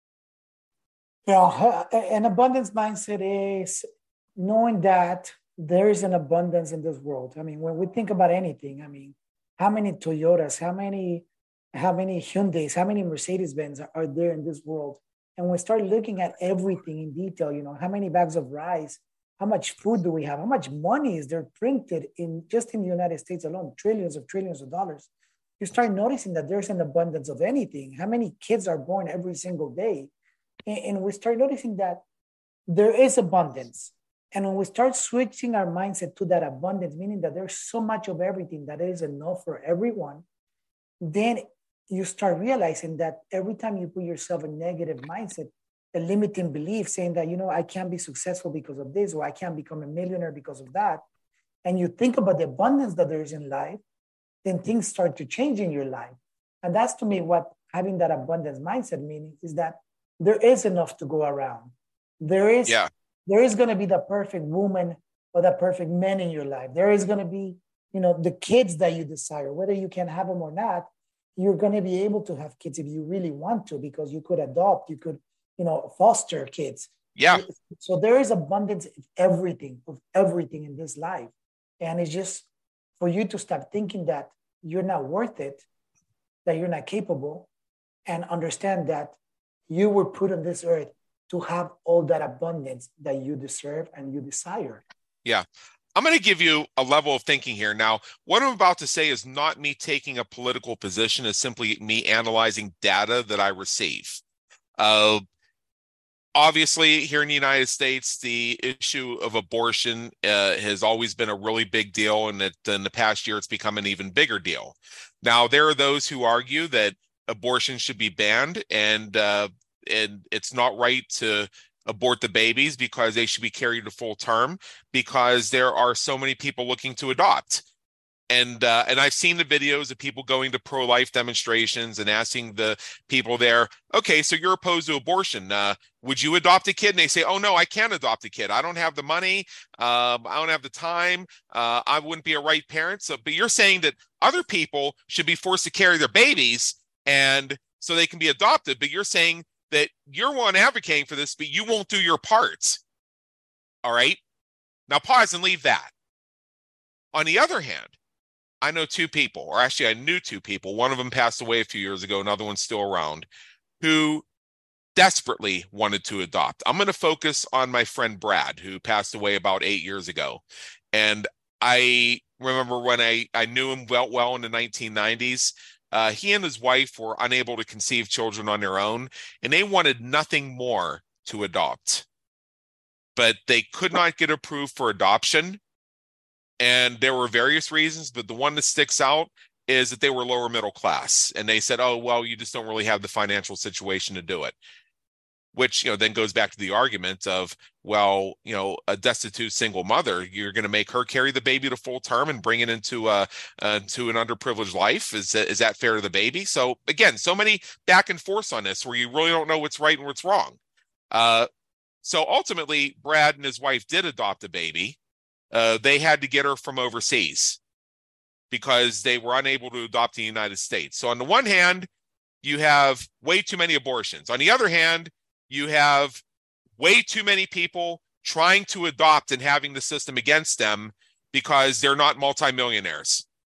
Well, an abundance mindset is knowing that there is an abundance in this world. I mean, when we think about anything, I mean, how many Toyotas, how many, how many Hyundais, how many Mercedes-Benz are there in this world? And we start looking at everything in detail, you know, how many bags of rice, how much food do we have? How much money is there printed in just in the United States alone? Trillions of trillions of dollars. You start noticing that there's an abundance of anything. How many kids are born every single day? And, and we start noticing that there is abundance. And when we start switching our mindset to that abundance, meaning that there's so much of everything that is enough for everyone, then you start realizing that every time you put yourself in negative mindset, a limiting belief saying that, you know, I can't be successful because of this, or I can't become a millionaire because of that. And you think about the abundance that there is in life, then things start to change in your life. And that's to me what having that abundance mindset meaning is, that there is enough to go around. There is, yeah. there is going to be the perfect woman or the perfect man in your life. There is going to be, you know, the kids that you desire, whether you can have them or not. You're going to be able to have kids if you really want to, because you could adopt, you could, you know, foster kids. Yeah. So there is abundance of everything, of everything in this life. And it's just for you to stop thinking that you're not worth it, that you're not capable, and understand that you were put on this earth to have all that abundance that you deserve and you desire. Yeah. I'm going to give you a level of thinking here. Now, what I'm about to say is not me taking a political position, it's simply me analyzing data that I receive. Uh, obviously, here in the United States, the issue of abortion uh, has always been a really big deal, and that in the past year, it's become an even bigger deal. Now, there are those who argue that abortion should be banned, and uh, and it's not right to abort the babies because they should be carried to full term, because there are so many people looking to adopt. And uh, and I've seen the videos of people going to pro-life demonstrations and asking the people there, okay, so you're opposed to abortion. Uh, would you adopt a kid? And they say, oh, no, I can't adopt a kid. I don't have the money. Um, I don't have the time. Uh, I wouldn't be a right parent. So, but you're saying that other people should be forced to carry their babies and so they can be adopted. But you're saying that you're one advocating for this, but you won't do your parts. All right. Now pause and leave that. On the other hand, I know two people, or actually I knew two people. One of them passed away a few years ago. Another one's still around, who desperately wanted to adopt. I'm going to focus on my friend Brad, who passed away about eight years ago. And I remember when I, I knew him well, well in the nineteen nineties, uh, he and his wife were unable to conceive children on their own, and they wanted nothing more to adopt. But they could not get approved for adoption. And there were various reasons, but the one that sticks out is that they were lower middle class. And they said, oh, well, you just don't really have the financial situation to do it. Which, you know, then goes back to the argument of, well, you know, a destitute single mother, you're going to make her carry the baby to full term and bring it into a, uh, to an underprivileged life. Is that, is that fair to the baby? So again, so many back and forths on this where you really don't know what's right and what's wrong. Uh, so ultimately, Brad and his wife did adopt a baby. Uh, they had to get her from overseas because they were unable to adopt in the United States. So on the one hand, you have way too many abortions. On the other hand, you have way too many people trying to adopt and having the system against them because they're not multimillionaires.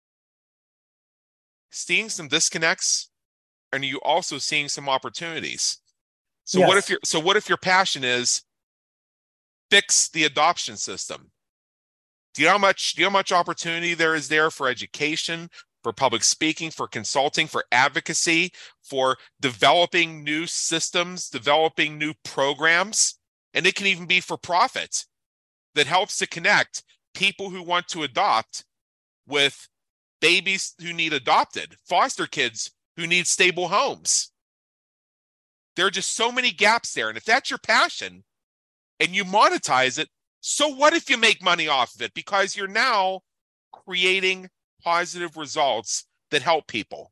Seeing some disconnects, and you also seeing some opportunities. So yes. what if your so what if your passion is fix the adoption system? Do you know how much, do you know how much opportunity there is there for education, for public speaking, for consulting, for advocacy, for developing new systems, developing new programs? And it can even be for profit that helps to connect people who want to adopt with babies who need adopted, foster kids who need stable homes. There are just so many gaps there. And if that's your passion and you monetize it, so what if you make money off of it? Because you're now creating positive results that help people.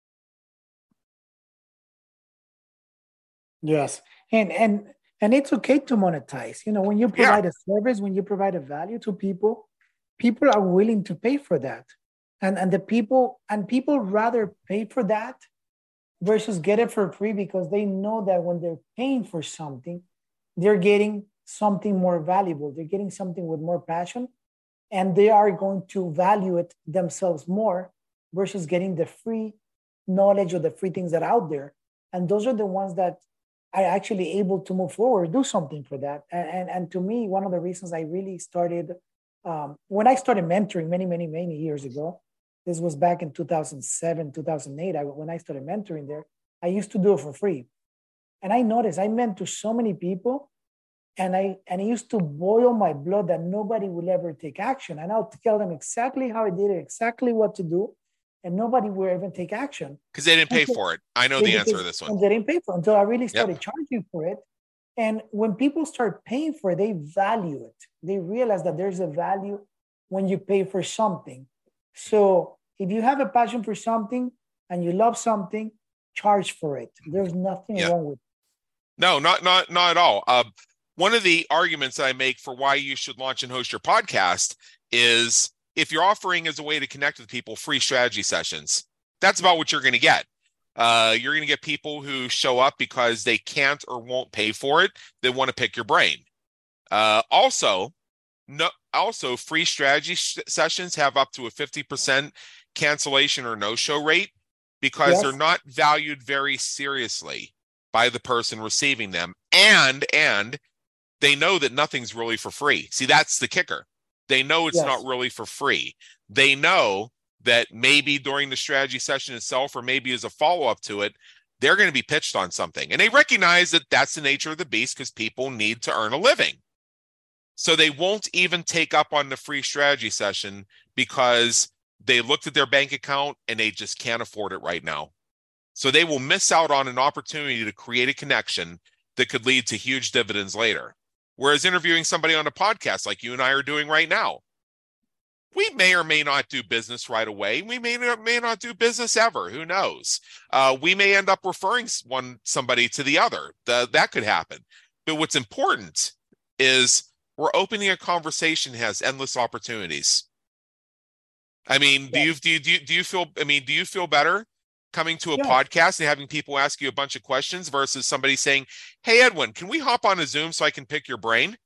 Yes. And and and it's okay to monetize. You know, when you provide yeah. a service, when you provide a value to people, people are willing to pay for that. And and the people and people rather pay for that versus get it for free, because they know that when they're paying for something, they're getting something more valuable. They're getting something with more passion, and they are going to value it themselves more versus getting the free knowledge or the free things that are out there. And those are the ones that are actually able to move forward, do something for that. And, and, and to me, one of the reasons I really started, um, when I started mentoring many, many, many years ago, this was back in two thousand seven, two thousand eight, I, when I started mentoring there, I used to do it for free. And I noticed I mentor so many people, and I and it used to boil my blood that nobody will ever take action. And I'll tell them exactly how I did it, exactly what to do, and nobody will even take action. Because they didn't pay for it. I know the answer to this one. They didn't pay for it until I really started yep. charging for it. And when people start paying for it, they value it. They realize that there's a value when you pay for something. So if you have a passion for something and you love something, charge for it. There's nothing yep. wrong with it. No, not not not at all. Uh, one of the arguments I make for why you should launch and host your podcast is, if you're offering as a way to connect with people free strategy sessions, that's about what you're going to get. Uh, you're going to get people who show up because they can't or won't pay for it. They want to pick your brain. Uh, also, no, also free strategy sh- sessions have up to a fifty percent cancellation or no-show rate because yes. they're not valued very seriously by the person receiving them. And, and they know that nothing's really for free. See, that's the kicker. They know it's yes. not really for free. They know that maybe during the strategy session itself, or maybe as a follow-up to it, they're going to be pitched on something. And they recognize that that's the nature of the beast because people need to earn a living. So they won't even take up on the free strategy session because they looked at their bank account and they just can't afford it right now. So they will miss out on an opportunity to create a connection that could lead to huge dividends later. Whereas interviewing somebody on a podcast like you and I are doing right now, we may or may not do business right away. We may not, may not do business ever. Who knows? Uh, we may end up referring one somebody to the other. The, that could happen. But what's important is we're opening a conversation that has endless opportunities. I mean, do you do you do you, do you feel? I mean, do you feel better coming to a yeah. podcast and having people ask you a bunch of questions versus somebody saying, "Hey, Edwin, can we hop on a Zoom so I can pick your brain?"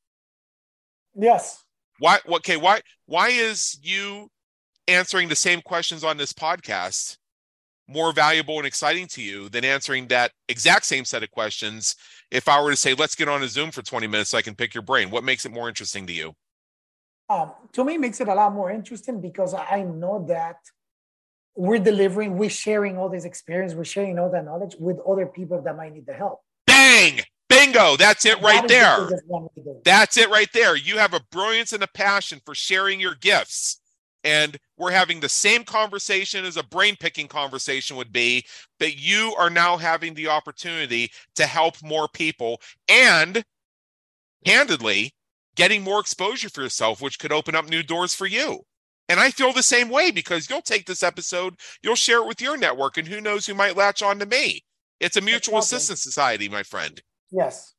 Yes. Why? Okay. Why? Why is you answering the same questions on this podcast more valuable and exciting to you than answering that exact same set of questions if I were to say, "Let's get on a Zoom for twenty minutes so I can pick your brain"? What makes it more interesting to you? Um, to me, it makes it a lot more interesting because I know that we're delivering, we're sharing all this experience, we're sharing all that knowledge with other people that might need the help. Bang! Bingo! That's it right there. That's it right there. You have a brilliance and a passion for sharing your gifts. And we're having the same conversation as a brain picking conversation would be, but you are now having the opportunity to help more people and, candidly, getting more exposure for yourself, which could open up new doors for you. And I feel the same way because you'll take this episode, you'll share it with your network, and who knows who might latch on to me. It's a mutual assistance society, my friend. Yes.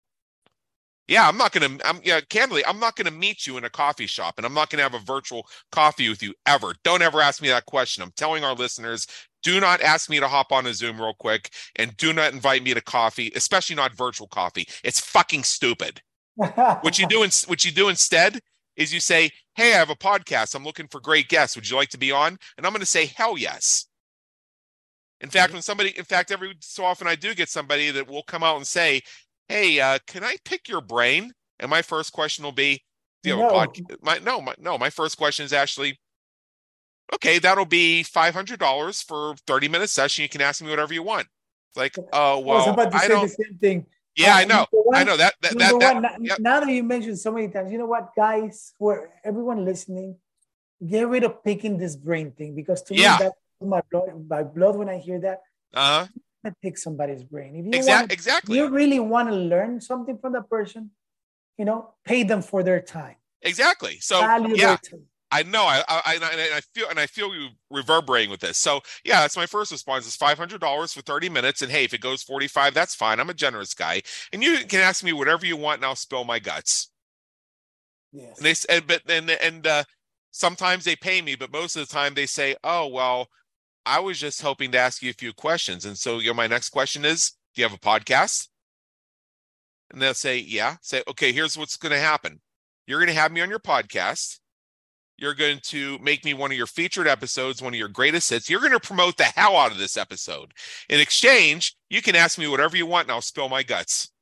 Yeah, I'm not going to, I'm yeah, candidly, I'm not going to meet you in a coffee shop, and I'm not going to have a virtual coffee with you ever. Don't ever ask me that question. I'm telling our listeners, do not ask me to hop on a Zoom real quick, and do not invite me to coffee, especially not virtual coffee. It's fucking stupid. What you do, in, what you do instead is you say, "Hey, I have a podcast. I'm looking for great guests. Would you like to be on?" And I'm going to say, "Hell yes." In fact, when somebody, in fact, every so often I do get somebody that will come out and say, "Hey, uh, can I pick your brain?" And my first question will be, "Do you have no. a podcast?" My, no, my, no. My first question is actually, "Okay, that'll be five hundred dollars for a thirty minute session. You can ask me whatever you want." It's like, oh well, I was about to I say don't. the same thing. Yeah, uh, I know. I know that. that, that, that now, yep. now that you mentioned so many times, you know what, guys, where everyone listening, get rid of picking this brain thing, because to yeah. me, that's my blood, my blood when I hear that. Uh-huh. I pick somebody's brain. If you Exactly. want, Exactly. you really want to learn something from the person, you know, pay them for their time. Exactly. So Value yeah, their time. I know. I, I I I feel and I feel you reverberating with this. So yeah, that's my first response is five hundred dollars for thirty minutes. And hey, if it goes forty-five, that's fine. I'm a generous guy, and you can ask me whatever you want, and I'll spill my guts. Yes. And they and but and and uh, sometimes they pay me, but most of the time they say, "Oh well, I was just hoping to ask you a few questions." And so, you know, my next question is, "Do you have a podcast?" And they'll say, "Yeah." Say, "Okay, here's what's going to happen. You're going to have me on your podcast. You're going to make me one of your featured episodes, one of your greatest hits. You're going to promote the hell out of this episode. In exchange, you can ask me whatever you want, and I'll spill my guts."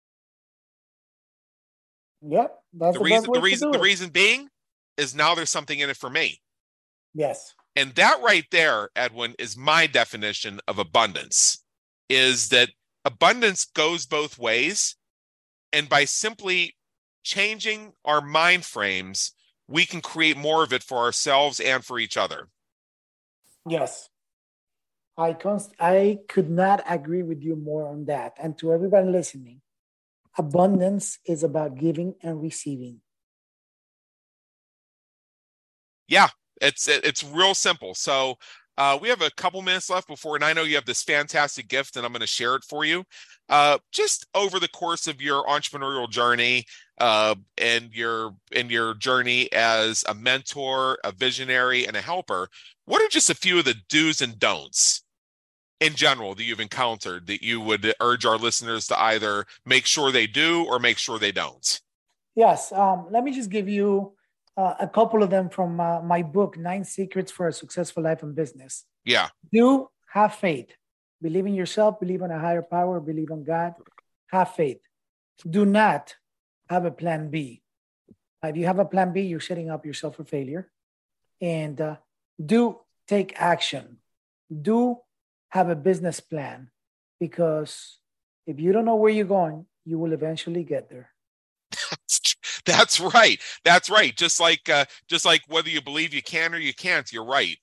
Yep, that's the, the, reason. best way The reason. to do The it. reason being is now there's something in it for me. Yes. And that right there, Edwin, is my definition of abundance. Is that abundance goes both ways, and by simply changing our mind frames, we can create more of it for ourselves and for each other. Yes. I const- I could not agree with you more on that. And to everybody listening, abundance is about giving and receiving. Yeah, it's it's real simple. So uh, we have a couple minutes left before, and I know you have this fantastic gift, and I'm going to share it for you. Uh, just over the course of your entrepreneurial journey, uh, and your and your journey as a mentor, a visionary, and a helper, what are just a few of the do's and don'ts in general that you've encountered that you would urge our listeners to either make sure they do or make sure they don't? Yes. Um, let me just give you uh, a couple of them from uh, my book, Nine Secrets for a Successful Life and Business. Yeah. Do have faith. Believe in yourself, believe in a higher power, believe in God, have faith. Do not have a plan B. If you have a plan B, you're setting up yourself for failure. And uh, do take action. Do have a business plan, because if you don't know where you're going, you will eventually get there. That's right. That's right. Just like uh, just like whether you believe you can or you can't, you're right.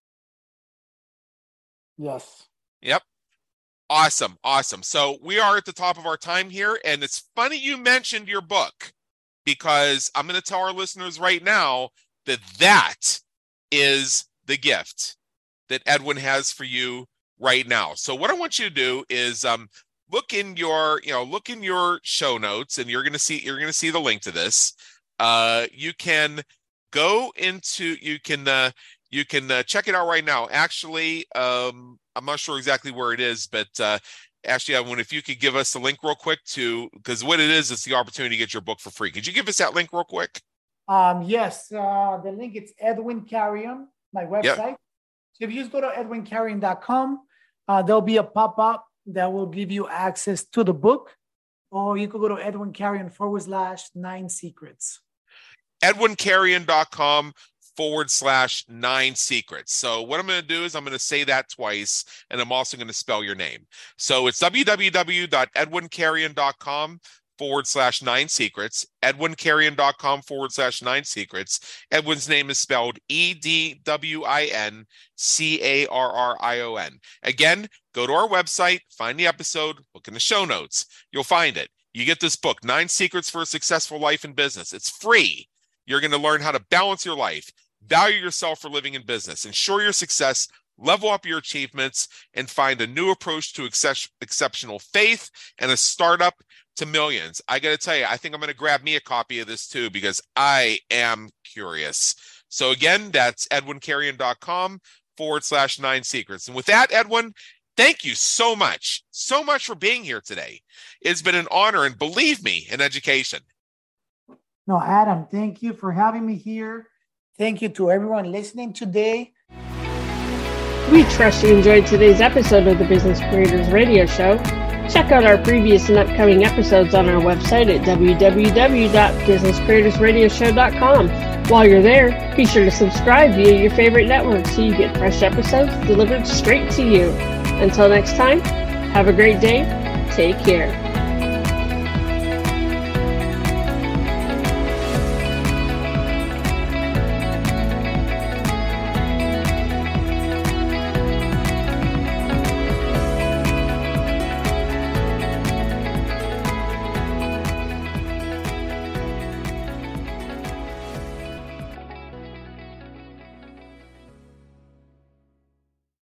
Yes. Yep. Awesome. Awesome. So we are at the top of our time here. And it's funny you mentioned your book, because I'm going to tell our listeners right now that that is the gift that Edwin has for you right now. So what I want you to do is um, look in your, you know, look in your show notes, and you're going to see, you're going to see the link to this. Uh, you can go into, you can, uh, you can uh, check it out right now. Actually, um, I'm not sure exactly where it is, but uh, actually, I wonder if you could give us the link real quick to, because what it is, it's the opportunity to get your book for free. Could you give us that link real quick? Um, yes, uh, the link is Edwin Carrion, my website. Yep. So if you just go to edwin carrion dot com, uh, there'll be a pop-up that will give you access to the book, or you could go to Edwin Carrion forward slash nine secrets. edwin carrion dot com forward slash nine secrets. So what I'm going to do is I'm going to say that twice, and I'm also going to spell your name. So it's w w w dot edwin carrion dot com forward slash nine secrets, edwin carrion dot com forward slash nine secrets. Edwin's name is spelled E D W I N C A R R I O N. Again, go to our website, find the episode, look in the show notes. You'll find it. You get this book, Nine Secrets for a Successful Life and Business. It's free. You're going to learn how to balance your life, value yourself for living in business, ensure your success, level up your achievements, and find a new approach to ex- exceptional faith and a startup to millions. I got to tell you, I think I'm going to grab me a copy of this too, because I am curious. So again, that's edwin carrion dot com forward slash nine secrets. And with that, Edwin, thank you so much, so much for being here today. It's been an honor, and believe me, in education. No, Adam, thank you for having me here. Thank you to everyone listening today. We trust you enjoyed today's episode of the Business Creators Radio Show. Check out our previous and upcoming episodes on our website at w w w dot business creators radio show dot com. While you're there, be sure to subscribe via your favorite network so you get fresh episodes delivered straight to you. Until next time, have a great day. Take care.